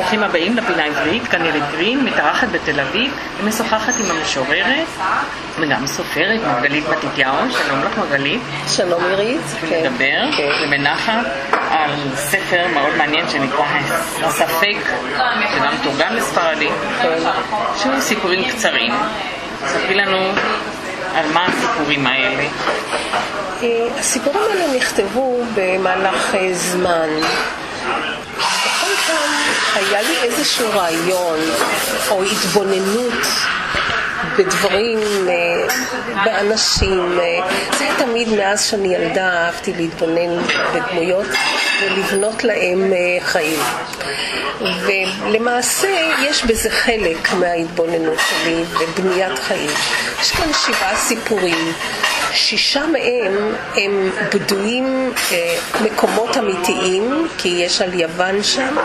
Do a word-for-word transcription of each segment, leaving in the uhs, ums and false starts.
ברוכים הבאים לפינה העברית, כאן אירית גרין, מתארחת בתל אביב, ומשוחחת עם המשוררת וגם סופרת, מרגלית מתתיהו. שלום לך מרגלית. שלום אירית. ונדבר בנחת על ספר מאוד מעניין שנקרא הספק, שגם תורגם לספרדית, שהוא סיפורים קצרים. ספרי לנו על מה הסיפורים האלה. הסיפורים האלה נכתבו במהלך זמן. בכל פעם היה לי איזשהו רעיון או התבוננות בדברים, באנשים. זה תמיד מאז שאני ילדה אהבתי להתבונן בדמויות ולבנות להם חיים. ולמעשה יש בזה חלק מההתבוננות שלי בבניית חיים. יש כאן שבעה סיפורים. שישה מהם הם בדויים מקומות אמיתיים, כי יש על יוון שם.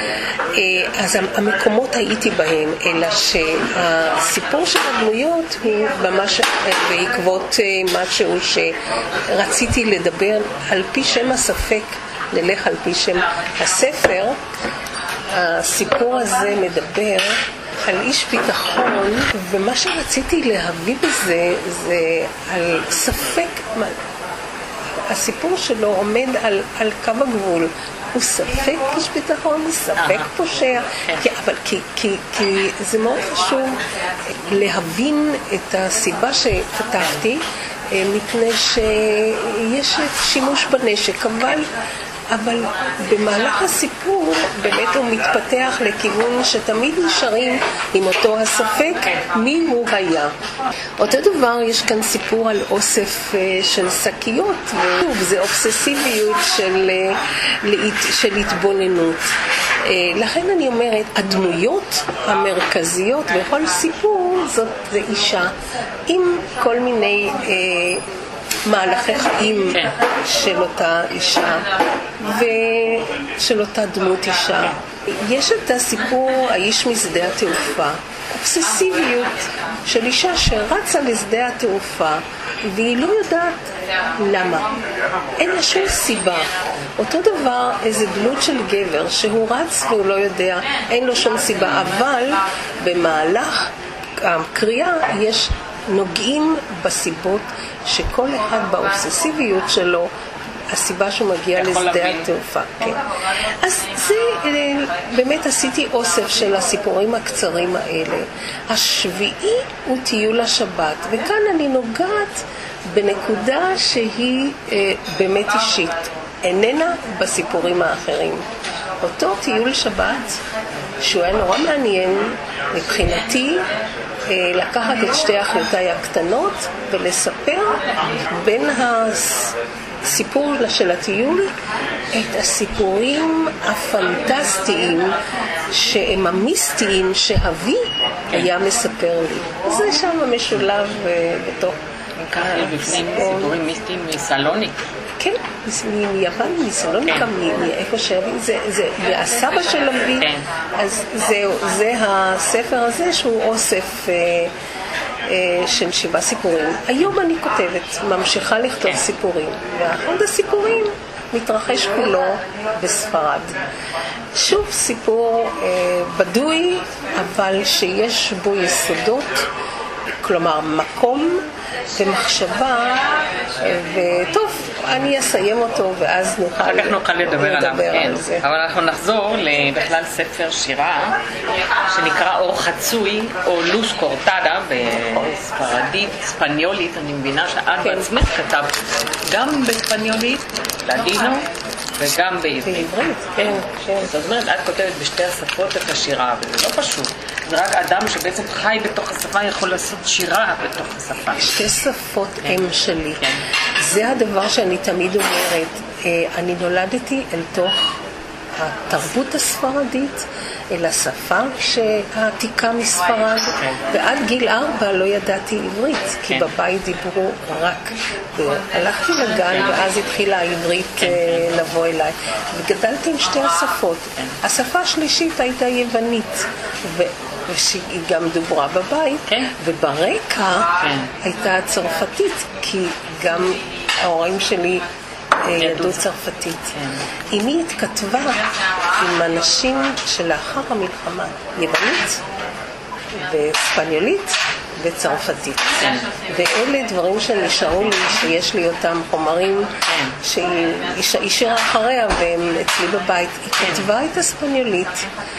אז המקומות הייתי בהם, אלא שהסיפור של הדמויות הוא ממש בעקבות משהו שרציתי לדבר על פי שם הספק, נלך על פי שם הספר. הסיפור הזה מדבר על איש ביטחון, ומה שרציתי להביא בזה זה על ספק. הסיפור שלו עומד על, על קו הגבול. הוא ספק איש ביטחון, הוא ספק פושע, כי, אבל כי, כי, כי זה מאוד חשוב להבין את הסיבה שכתבתי, מפני שיש שימוש בנשק, אבל אבל במהלך הסיפור באמת הוא מתפתח לכיוון שתמיד נשארים עם אותו הספק מי הוא היה. אותו דבר, יש כאן סיפור על אוסף של שקיות, וזה אובססיביות של, של התבוננות. לכן אני אומרת, הדמויות המרכזיות בכל סיפור זאת זה אישה עם כל מיני מהלכי חיים של אותה אישה ושל אותה דמות אישה. יש את הסיפור האיש משדה התעופה, אובססיביות של אישה שרצה לשדה התעופה והיא לא יודעת למה, אין לה שום סיבה. אותו דבר איזה דמות של גבר שהוא רץ והוא לא יודע, אין לו שום סיבה, אבל במהלך הקריאה יש נוגעים בסיבות שכל אחד באובססיביות שלו, הסיבה שהוא מגיע לשדה התעופה. כן. אז זה, באמת עשיתי אוסף של הסיפורים הקצרים האלה. השביעי הוא טיול השבת, וכאן אני נוגעת בנקודה שהיא אה, באמת אישית, איננה בסיפורים האחרים. אותו טיול שבת, שהוא היה נורא מעניין מבחינתי, לקחת את שתי אחיותיי הקטנות ולספר בין הסיפור של הטיול את הסיפורים הפנטסטיים שהם המיסטיים שאבי היה מספר לי. זה שם משולב בתוך סיפורים מיסטיים מסלוניק. כן, מיוון, מסלוניקה, מאיפה שאבי, זה הסבא של אבי, אז זה הספר הזה שהוא אוסף של שבעה סיפורים. היום אני כותבת, ממשיכה לכתוב סיפורים, ואחד הסיפורים מתרחש כולו בספרד. שוב סיפור בדוי, אבל שיש בו יסודות, כלומר מקום ומחשבה, וטוב, אני אסיים אותו ואז נוכל, אחר כך נוכל לדבר עליו, כן. זה. אבל אנחנו נחזור בכלל ספר שירה שנקרא אור חצוי או לוס קורטדה בספרדית, ספניולית. אני מבינה שאת כן. בעצמך כתבת גם בספניולית, לדינו, וגם בעברית. כן, כן. זאת אומרת, את כותבת בשתי השפות את השירה, וזה לא פשוט. זה רק אדם שבעצם חי בתוך השפה יכול לעשות שירה בתוך השפה. שתי שפות אם שלי. זה הדבר שאני תמיד אומרת. אני נולדתי אל תוך התרבות הספרדית, אל השפה שהעתיקה מספרד, ועד גיל ארבע לא ידעתי עברית, כי בבית דיברו רק. הלכתי לגן ואז התחילה העברית לבוא אליי. וגדלתי עם שתי השפות. השפה השלישית הייתה יוונית, ושהיא גם דוברה בבית, וברקע הייתה צרפתית, כי גם ההורים שלי יהדות צרפתית. אמי התכתבה עם אנשים שלאחר המלחמה, יוונית וספניולית וצרפתית. ואלה דברים שנשארו לי, שיש לי אותם חומרים שהיא השאירה אחריה והם אצלי בבית. היא כתבה את הספניולית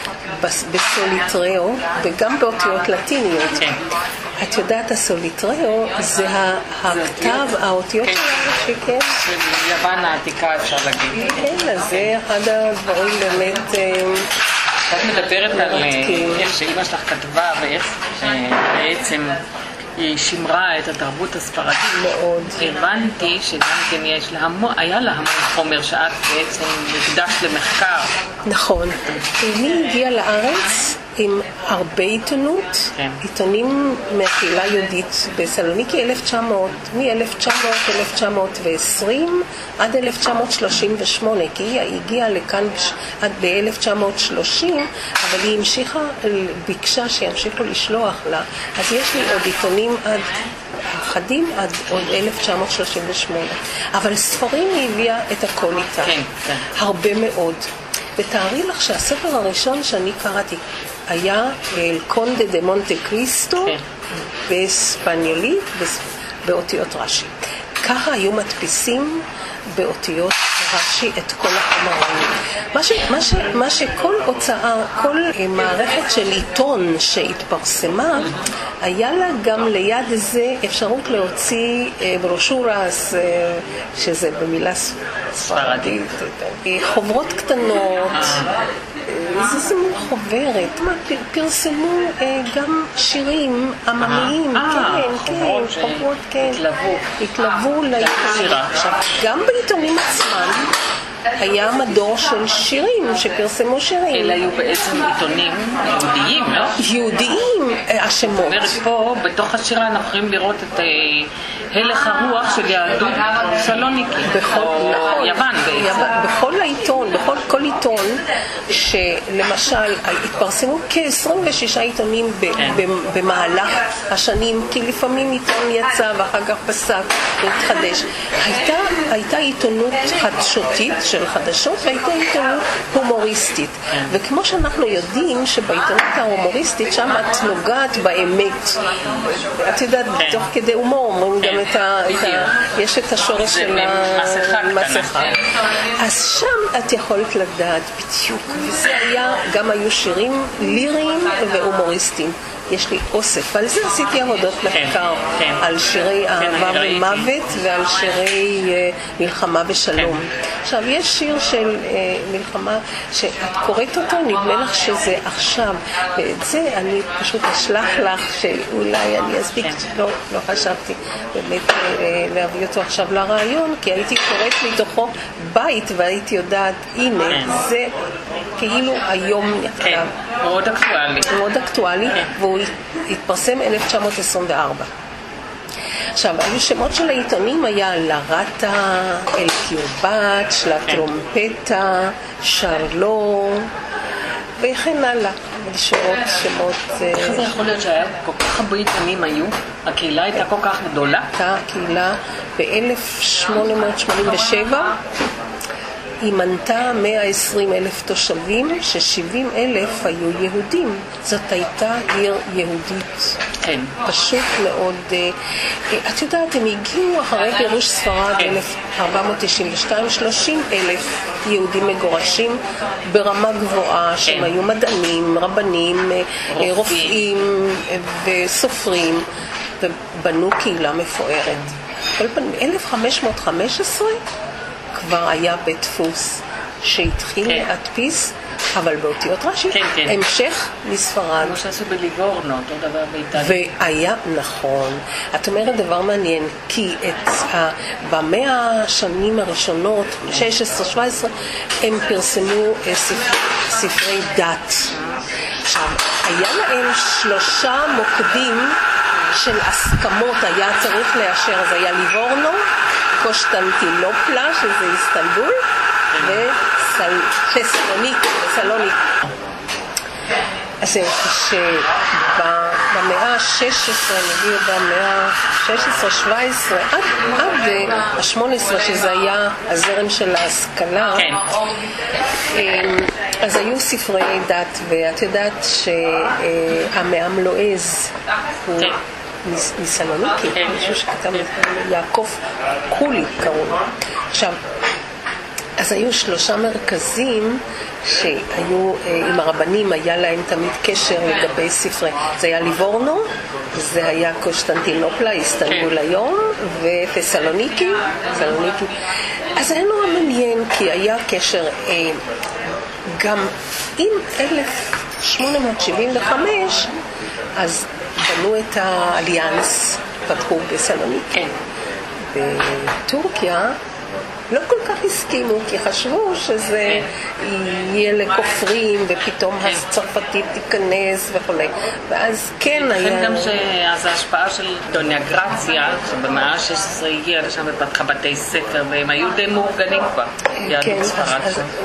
בסוליטריאו וגם באותיות לטיניות. את יודעת, הסוליטריאו זה הכתב, האותיות שלה, של יוון העתיקה אפשר להגיד. כן, אז זה אחד הדברים באמת... את מדברת על איך שאמא שלך כתבה ואיך בעצם היא שימרה את התרבות הספרדית. מאוד. הבנתי שגם כן יש לה המון, היה לה המון חומר שאת בעצם מקדש למחקר. נכון. אני הגיעה לארץ עם הרבה עיתונות, כן. עיתונים מהקהילה היהודית בסלוניקי אלף תשע מאות, מ-אלף תשע מאות עד אלף תשע מאות ועשרים עד אלף תשע מאות שלושים ושמונה, כי היא הגיעה לכאן עד ב-אלף תשע מאות שלושים, אבל היא המשיכה, ביקשה שימשיכו לשלוח לה. אז יש לי עוד עיתונים עד אחדים עד עוד אלף תשע מאות שלושים ושמונה. אבל ספרים היא הביאה את הכל איתה. כן, כן. הרבה מאוד. ותארי לך שהספר הראשון שאני קראתי היה אל קונדה דה מונטה קריסטו בספניולית באותיות רש"י. ככה היו מדפיסים באותיות רש"י את כל החומרים. מה, ש, מה, ש, מה שכל הוצאה, כל מערכת של עיתון שהתפרסמה, היה לה גם ליד זה אפשרות להוציא ברושורס, שזה במילה ספרדית, חוברות קטנות, זה זה מול חוברת, מה, פרסמו גם שירים עממיים, כן, כן, חוברות, כן, התלוו לעיתונים. עכשיו, גם בעיתונים עצמם היה מדור של שירים שפרסמו שירים. אלה היו בעצם עיתונים יהודיים, לא? יהודיים, השמות. זאת אומרת, פה, בתוך השירה אנחנו יכולים לראות את הלך הרוח של יהדות סלוניקי, או יוון בעצם. בכל העיתון, בכל כל עיתון, שלמשל התפרסמו כ-עשרים ושישה עיתונים במהלך השנים, כי לפעמים עיתון יצא ואחר כך פסק והתחדש. הייתה עיתונות חדשותית של חדשות והייתה עיתונות הומוריסטית. וכמו שאנחנו יודעים שבעיתונות ההומוריסטית שם את נוגעת באמת. את יודעת, תוך כדי הומור אומרים גם את ה... יש את השורש של המסכה. אז שם את יכולת לדעת בדיוק. וזה היה, גם היו שירים ליריים והומוריסטיים. יש לי אוסף, ועל זה עשיתי עבודות מחקר, על שירי אהבה ומוות ועל שירי מלחמה ושלום. עכשיו, יש שיר של מלחמה שאת קוראת אותו, נדמה לך שזה עכשיו, ואת זה אני פשוט אשלח לך שאולי אני אספיק, לא, לא חשבתי באמת להביא אותו עכשיו לרעיון, כי הייתי קוראת מתוכו בית והייתי יודעת, הנה, זה כאילו היום נכתב. מאוד אקטואלי. מאוד אקטואלי, והוא התפרסם אלף תשע מאות עשרים וארבע. עכשיו, היו שמות של העיתונים היה לרטה, אל קיובט, לטרומפטה, שרלו, וכן הלאה. שמות, שמות... איך זה יכול להיות שהיה כל כך הרבה עיתונים היו? הקהילה הייתה כל כך גדולה? הייתה הקהילה ב-אלף שמונה מאות שמונים ושבע. היא מנתה מאה ועשרים אלף תושבים, ש-שבעים אלף היו יהודים. זאת הייתה עיר יהודית. כן. פשוט מאוד. את יודעת, הם הגיעו אחרי גירוש ספרד אלף ארבע מאות תשעים ושתיים, שלושים אלף יהודים מגורשים ברמה גבוהה, שהם היו מדענים, רבנים, רופאים וסופרים, ובנו קהילה מפוארת. ב-אלף חמש מאות וחמש עשרה כבר היה בית דפוס שהתחיל להדפיס, אבל באותיות רש"י, המשך מספרד. כמו שעשו בליבורנו, אותו דבר באיטליה. והיה נכון. את אומרת דבר מעניין, כי במאה השנים הראשונות, שש עשרה שבע עשרה, הם פרסמו ספרי דת. עכשיו, היה להם שלושה מוקדים של הסכמות, היה צריך לאשר, אז היה ליבורנו, קושטנטינופלה, שזה איסטנבול, וסלוניק, סלוניק. אז זהו, שבמאה ה-שש עשרה, נגיד במאה ה-שש עשרה שבע עשרה, עד, עד ה-שמונה עשרה, שזה היה הזרם של ההשכלה, כן. אז היו ספרי דת, ואת יודעת שהמאם לועז הוא מסלוניקי, מישהו שכתב יעקב קולי קראו. עכשיו, אז היו שלושה מרכזים שהיו עם הרבנים, היה להם תמיד קשר לגבי ספרי. זה היה ליבורנו, זה היה קוסטנטינופלה, איסטנבול היום, ופסלוניקי, סלוניקי. אז היה נורא מעניין, כי היה קשר גם עם אלף שמונה מאות שבעים וחמש, אז בנו את האליאנס, פתחו בסלוניקי. בטורקיה לא כל כך הסכימו, כי חשבו שזה יהיה לכופרים, ופתאום הצרפתית תיכנס וכו'. ואז כן היה... לכן גם שאז ההשפעה של דוניה גרציה, שבמאה ה-שש עשרה הגיעה לשם ופתחה בתי ספר, והם היו די מאורגנים כבר, יהדות ספרד.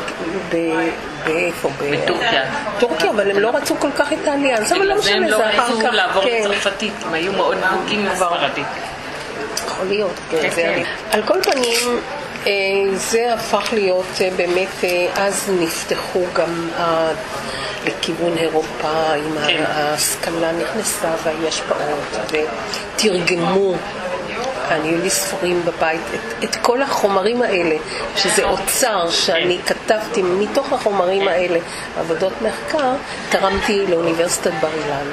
באיפה? בטורקיה. טורקיה, אבל הם לא רצו כל כך את האליאנס, אבל לא משנה, זה אחר כך. הם לא רצו לעבור לצרפתית, הם היו מאוד נהוגים לספרדית. יכול להיות, כן. על כל פנים, זה הפך להיות באמת, אז נפתחו גם לכיוון אירופה, עם ההשכלה נכנסה והיו השפעות, ותרגמו, אני היו לי ספרים בבית, את, את כל החומרים האלה, שזה אוצר שאני כתבתי מתוך החומרים האלה, עבודות מחקר, תרמתי לאוניברסיטת בר אילן,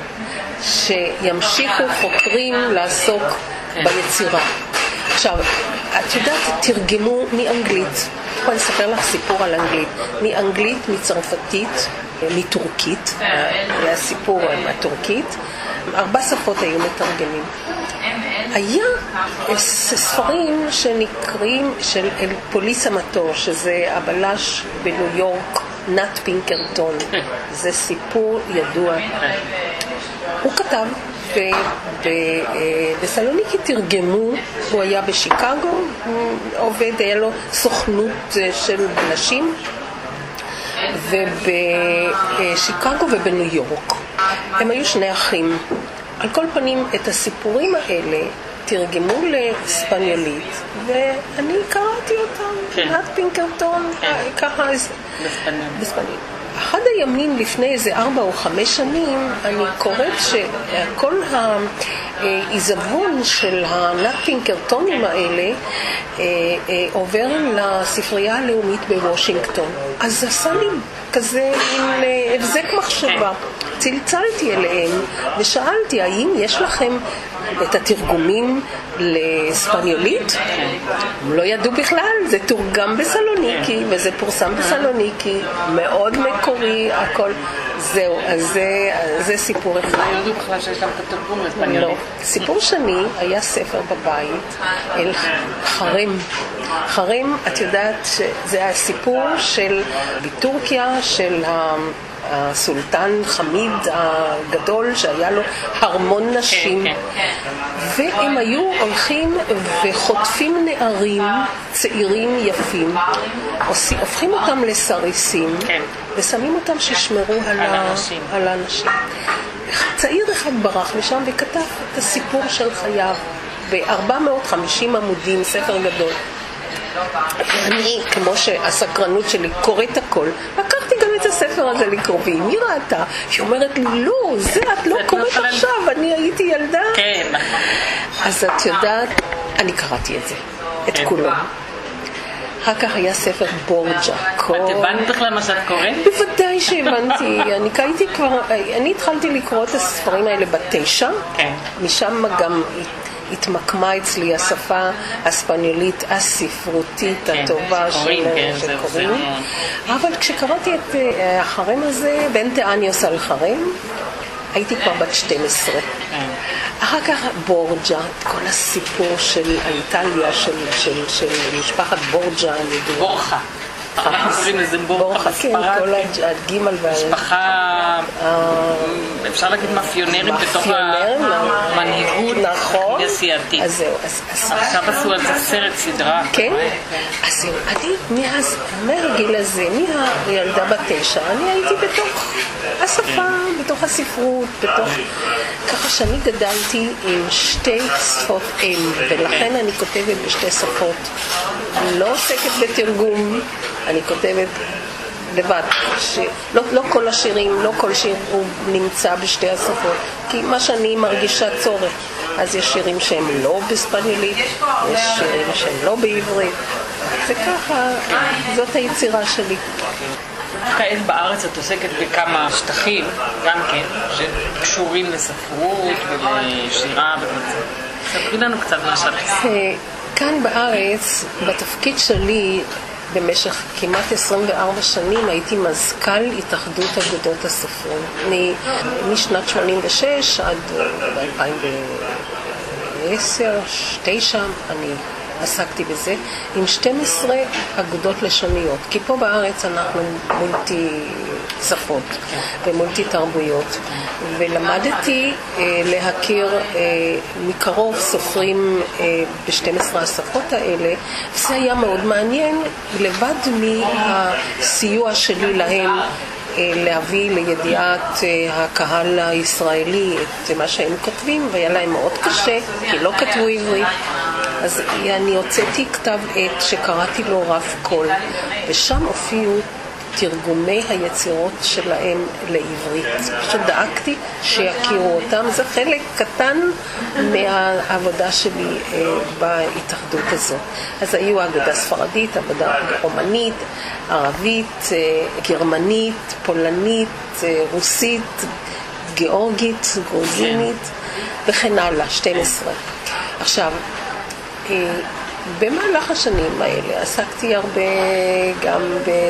שימשיכו חוקרים לעסוק ביצירה. עכשיו, את יודעת, תרגמו מאנגלית, אני יכולה לספר לך סיפור על אנגלית, מאנגלית, מצרפתית, מטורקית, היה סיפור מהטורקית, ארבע שפות היו מתרגמים. היה ספרים שנקראים של פוליס המטור, שזה הבלש בניו יורק, נאט פינקרטון, זה סיפור ידוע. הוא כתב, ובסלוניקי תרגמו, הוא היה בשיקגו, הוא עובד, היה לו סוכנות של בלשים, ובשיקגו ובניו יורק. הם היו שני אחים. על כל פנים, את הסיפורים האלה תרגמו לספניולית, ואני קראתי אותם, נאט פינקרטון, ככה בספניולית. אחד הימים לפני איזה ארבע או חמש שנים, אני קוראת שכל העיזבון של הנאט פינקרטונים האלה עובר לספרייה הלאומית בוושינגטון. אז עשה לי כזה עם הבזק מחשבה. צלצלתי אליהם ושאלתי, האם יש לכם את התרגומים לספניולית? הם לא ידעו בכלל, זה תורגם בסלוניקי, וזה פורסם בסלוניקי, מאוד מקורי, הכל. זהו, אז זה, זה סיפור אחד. לא ידעו בכלל שיש להם את התרגום לספניולית. לא. סיפור שני, היה ספר בבית, אל חרם. חרם, את יודעת, זה הסיפור של, בטורקיה, של ה... הסולטן חמיד הגדול שהיה לו הרמון נשים, והם היו הולכים וחוטפים נערים צעירים יפים, הופכים אותם לסריסים ושמים אותם שישמרו על האנשים. צעיר אחד ברח משם וכתב את הסיפור של חייו ב-ארבע מאות וחמישים עמודים, ספר גדול. אני, כמו שהסקרנות שלי קוראת הכל, לקחתי גם את הספר הזה לקרוא, והיא מי ראתה? היא אומרת לי, לא, זה את לא קוראת עכשיו, אני הייתי ילדה. כן. אז את יודעת, אני קראתי את זה, את כולו. אחר כך היה ספר בורג'ה. את הבנת בכלל מה שאת קוראת? בוודאי שהבנתי. אני קראתי כבר, אני התחלתי לקרוא את הספרים האלה בתשע, משם גם התמקמה אצלי השפה הספניולית הספרותית הטובה שקוראים. אבל כשקראתי את החרם הזה, בן תאניוס על חרם, הייתי כבר בת שתים עשרה. אחר כך בורג'ה, כל הסיפור של איטליה, של, של, של משפחת בורג'ה. בורחה. אנחנו קוראים לזה בורחה בספרד. כל הגימל והאלף. משפחה, אפשר להגיד מאפיונרים בתוך המנהיגות הכנסייתית. אז זהו. עכשיו עשו על זה סרט סדרה. כן? אז זהו, אני מאז, מהגיל הזה, מהילדה בת תשע, אני הייתי בתוך השפה, בתוך הספרות, בתוך... ככה שאני גדלתי עם שתי שפות אם, ולכן אני כותבת בשתי שפות. אני לא עוסקת בתרגום, אני כותבת לבד. ש... לא, לא כל השירים, לא כל שיר הוא נמצא בשתי השפות, כי מה שאני מרגישה צורך. אז יש שירים שהם לא בספניולית, יש שירים שהם לא בעברית. וככה, זאת היצירה שלי. כעת בארץ את עוסקת בכמה שטחים, גם כן, שקשורים לספרות ולשירה ולזה. ספרי לנו קצת מה שאת עושה. כאן בארץ, בתפקיד שלי, במשך כמעט עשרים וארבע שנים הייתי מזכ"ל התאחדות אגודות הסופרים. משנת שמונים ושש עד אלפיים ועשר, תשע, אני עסקתי בזה, עם שתים עשרה אגודות לשוניות. כי פה בארץ אנחנו מולטי שפות ומולטי תרבויות. ולמדתי אה, להכיר אה, מקרוב סופרים אה, ב-שתים עשרה השפות האלה. זה היה מאוד מעניין, לבד מהסיוע שלי להם להביא לידיעת הקהל הישראלי את מה שהם כותבים, והיה להם מאוד קשה, כי לא כתבו עברית. אז אני הוצאתי כתב עת שקראתי לו רב קול, ושם הופיעו תרגומי היצירות שלהם לעברית. פשוט דאגתי שיכירו אותם. זה חלק קטן מהעבודה שלי אה, בהתאחדות הזאת. אז היו אגודה ספרדית, אגודה רומנית, ערבית, אה, גרמנית, פולנית, אה, רוסית, גיאורגית, גרוזינית וכן הלאה, שתים עשרה. עכשיו, אה, במהלך השנים האלה עסקתי הרבה גם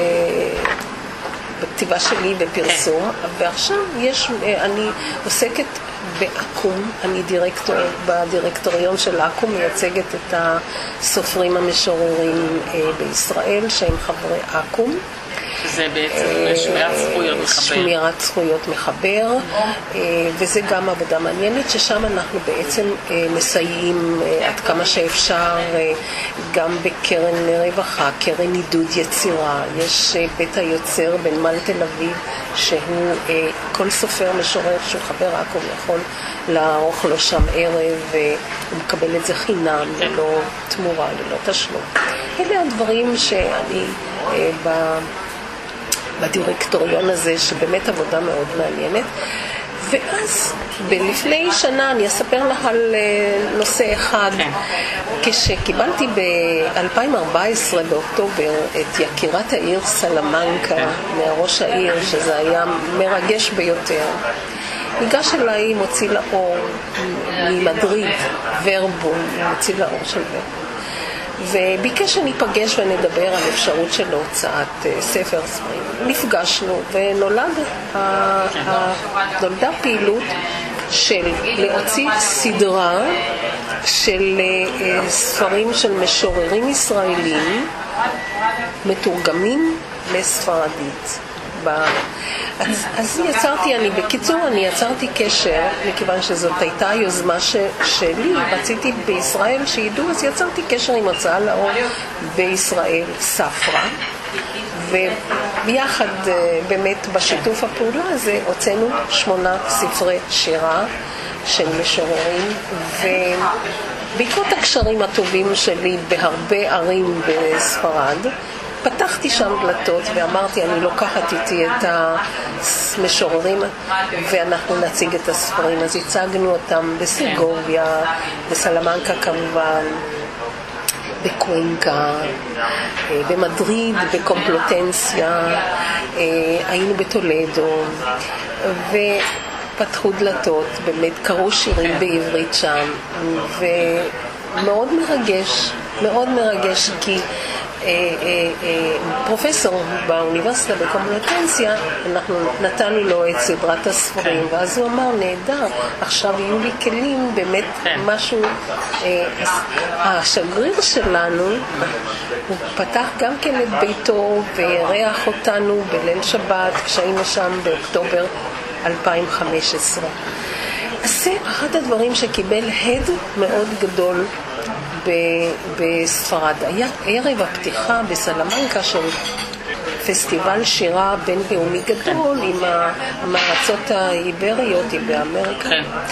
בכתיבה שלי בפרסום, ועכשיו יש, אני עוסקת באקום, אני דירקטור, בדירקטוריון של אקום, מייצגת את הסופרים המשוררים בישראל שהם חברי אקום. זה בעצם שמירת זכויות מחבר. שמירת זכויות מחבר, וזה גם עבודה מעניינת, ששם אנחנו בעצם מסייעים עד כמה שאפשר, גם בקרן רווחה, קרן עידוד יצירה. יש בית היוצר בנמל תל אביב, שהוא, כל סופר משורר שהוא חבר אקום יכול לערוך לו שם ערב, והוא מקבל את זה חינם, ללא תמורה, ללא תשלום. אלה הדברים שאני ב... בדירקטוריון הזה, שבאמת עבודה מאוד מעניינת. ואז, לפני שנה, אני אספר לך על נושא אחד. כשקיבלתי ב-אלפיים וארבע עשרה באוקטובר את יקירת העיר סלמנקה מהראש העיר, שזה היה מרגש ביותר, ניגש אליי מוציא לאור ממדריד, ורבו, מוציא לאור של ורבו. וביקש שניפגש ונדבר על אפשרות של הוצאת ספר ספרים. נפגשנו ונולד, נולדה פעילות של להוציא סדרה של ספרים של משוררים ישראלים מתורגמים לספרדית. אז, אז יצרתי, אני בקיצור, אני יצרתי קשר, מכיוון שזאת הייתה יוזמה ש, שלי, רציתי בישראל שידעו, אז יצרתי קשר עם הוצאה לאור בישראל, ספרה, וביחד באמת בשיתוף הפעולה הזה הוצאנו שמונה ספרי שירה של משוררים, ובעקבות הקשרים הטובים שלי בהרבה ערים בספרד, פתחתי שם דלתות ואמרתי, אני לוקחת איתי את המשוררים ואנחנו נציג את הספרים. אז הצגנו אותם בסגוביה, בסלמנקה כמובן, בקוונקה, במדריד, בקומפלוטנסיה, היינו בטולדו, ופתחו דלתות, באמת קראו שירים בעברית שם, ומאוד מרגש, מאוד מרגש, כי פרופסור באוניברסיטה בקומפלוטנסיה, אנחנו נתנו לו את סדרת הספרים, ואז הוא אמר, נהדר, עכשיו יהיו לי כלים, באמת משהו. השגריר שלנו הוא פתח גם כן את ביתו ואירח אותנו בליל שבת כשהיינו שם באוקטובר אלפיים וחמש עשרה. אז זה אחד הדברים שקיבל הד מאוד גדול בספרד. היה ערב הפתיחה בסלמנקה של פסטיבל שירה בינלאומי גדול עם המארצות האיבריות באמריקה,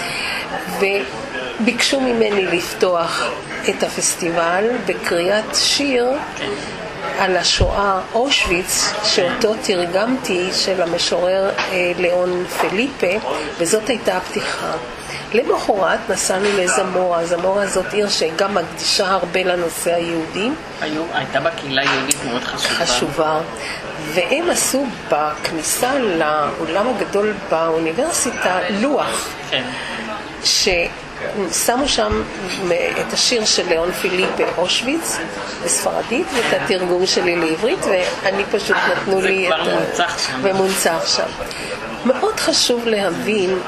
וביקשו ממני לפתוח את הפסטיבל בקריאת שיר על השואה אושוויץ, שאותו תרגמתי, של המשורר ליאון פליפה, וזאת הייתה הפתיחה. למחרת נסענו לזמורה. זמורה זאת עיר שגם מקדישה הרבה לנושא היהודי. היו, הייתה בקהילה יהודית מאוד חשובה. חשובה. והם עשו בכניסה לעולם הגדול באוניברסיטה לוח. כן. ששמו שם את השיר של ליאון פיליפה אושוויץ בספרדית, ואת התרגום שלי לעברית, ואני פשוט נתנו לי את... זה כבר מונצח שם. ומונצח שם. מאוד חשוב להבין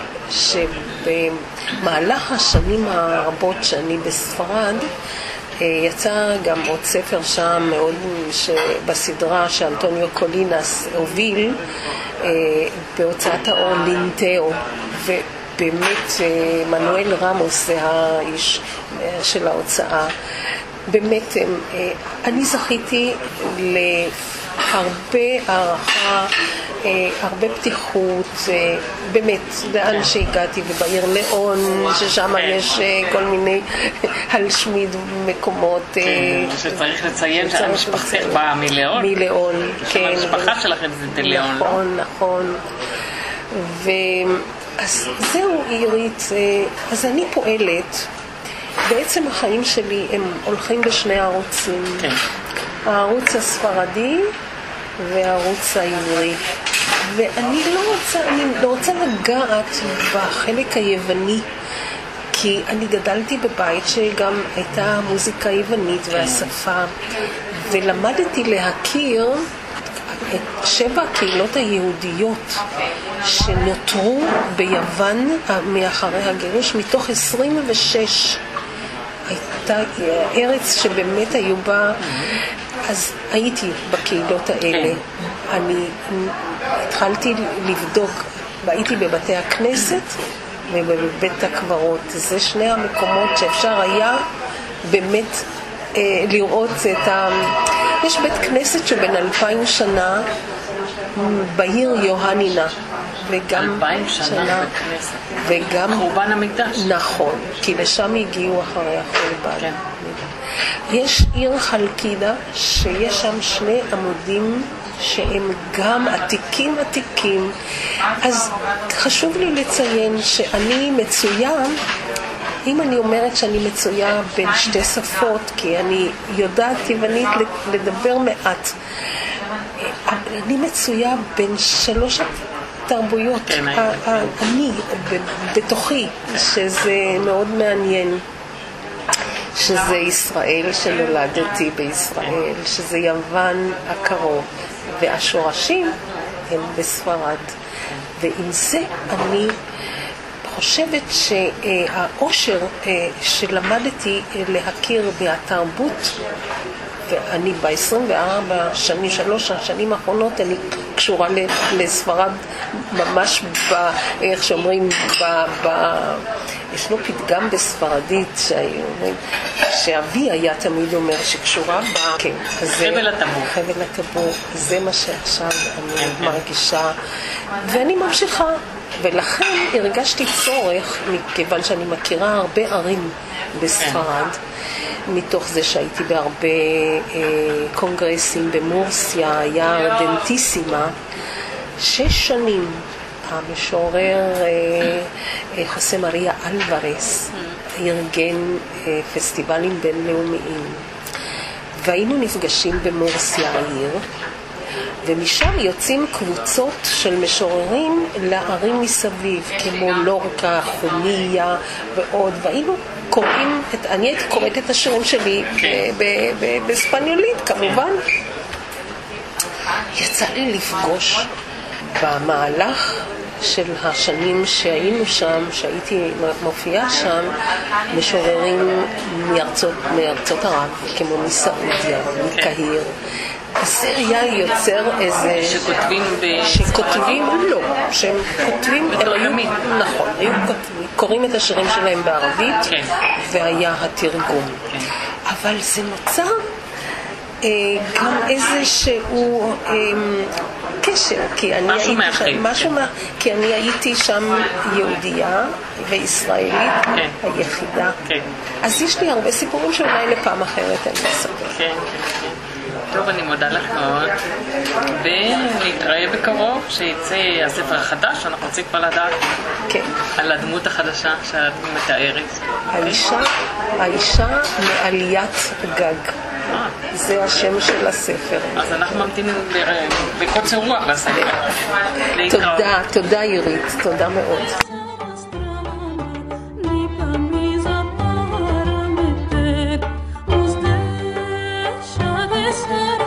שבמהלך השנים הרבות שאני בספרד, יצא גם עוד ספר שם מאוד בסדרה שאנטוניו קולינס הוביל בהוצאת האור לינטאו, ובאמת מנואל רמוס זה האיש של ההוצאה. באמת אני זכיתי להרבה הערכה, הרבה פתיחות, באמת, לאן שהגעתי, ובעיר ליאון, ששם יש כל מיני הלשמיד מקומות. שצריך לציין שהמשפחתך באה מליאון. מליאון, כן. המשפחה שלכם זה ליאון. נכון, נכון. אז זהו עירית, אז אני פועלת, בעצם החיים שלי הם הולכים בשני ערוצים. כן. הערוץ הספרדי והערוץ העברי. ואני לא רוצה, אני לא רוצה לגעת בחלק היווני, כי אני גדלתי בבית שגם הייתה מוזיקה יוונית והשפה, ולמדתי להכיר את שבע הקהילות היהודיות שנותרו ביוון מאחרי הגירוש, מתוך עשרים ושש. הייתה ארץ שבאמת היו בה, אז הייתי בקהילות האלה. אני התחלתי לבדוק, והייתי בבתי הכנסת ובבית הקברות. זה שני המקומות שאפשר היה באמת אה, לראות את ה... יש בית כנסת שבין אלפיים שנה בעיר יוהנינה. וגם אלפיים שנה בכנסת. וגם... חורבן המקדש. נכון, כי לשם הגיעו אחרי החורבן. כן. יש עיר חלקידה שיש שם שני עמודים שהם גם עתיקים עתיקים. אז חשוב לי לציין שאני מצויה, אם אני אומרת שאני מצויה בין שתי שפות, כי אני יודעת טבענית לדבר מעט, אני מצויה בין שלוש תרבויות, כן, אני בתוכי, שזה מאוד מעניין. שזה ישראל, שנולדתי בישראל, שזה יוון הקרוב, והשורשים הם בספרד. ועם זה אני חושבת שהאושר שלמדתי להכיר מהתרבות, ואני ב-עשרים וארבע שנים, שלוש השנים האחרונות, אני קשורה לספרד ממש, ב, איך שאומרים, ב... ב ישנו פתגם בספרדית שאומרים, שאבי היה תמיד אומר שקשורה בה, כן, חבל הטבור. חבל הטבור, זה מה שעכשיו אני מרגישה, ואני ממשיכה, ולכן הרגשתי צורך, מכיוון שאני מכירה הרבה ערים בספרד, מתוך זה שהייתי בהרבה אה, קונגרסים במורסיה, היה ארדנטיסימה, שש שנים, המשורר חוסה מריה אלוורס ארגן פסטיבלים בינלאומיים, והיינו נפגשים במורסיה העיר, ומשם יוצאים קבוצות של משוררים לערים מסביב, כמו לורקה, חומיה ועוד, והיינו קוראים, את, אני הייתי קוראת את השירים שלי בספניולית כמובן. יצא לי לפגוש במהלך של השנים שהיינו שם, שהייתי מופיעה שם, משוררים מארצות, מארצות ערב, כמו מסעודיה, מקהיר. אז זה היה יוצר איזה... שכותבים ב... שכותבים, לא, שהם כותבים... בתרגמים. נכון, היו כותבים, קוראים את השירים שלהם בערבית, כן. והיה התרגום. כן. אבל זה נוצר אה, גם איזשהו אה, קשר, כי אני משהו הייתי מאחד. שם, משהו מה, כי אני הייתי שם יהודייה וישראלית, כן. היחידה. כן. אז יש לי הרבה סיפורים שאולי לפעם אחרת אני אספר. כן, כן, כן. טוב, אני מודה לך מאוד, ונתראה בקרוב, שיצא הספר החדש, אנחנו רוצים כבר לדעת כן. על הדמות החדשה שאת מתארת. האישה, האישה מעליית גג. אה, זה השם של הספר. אז אנחנו ממתינים ב- בקוצר רוח לספר. להתראות. תודה, תודה עירית, תודה מאוד. Os deixa de ser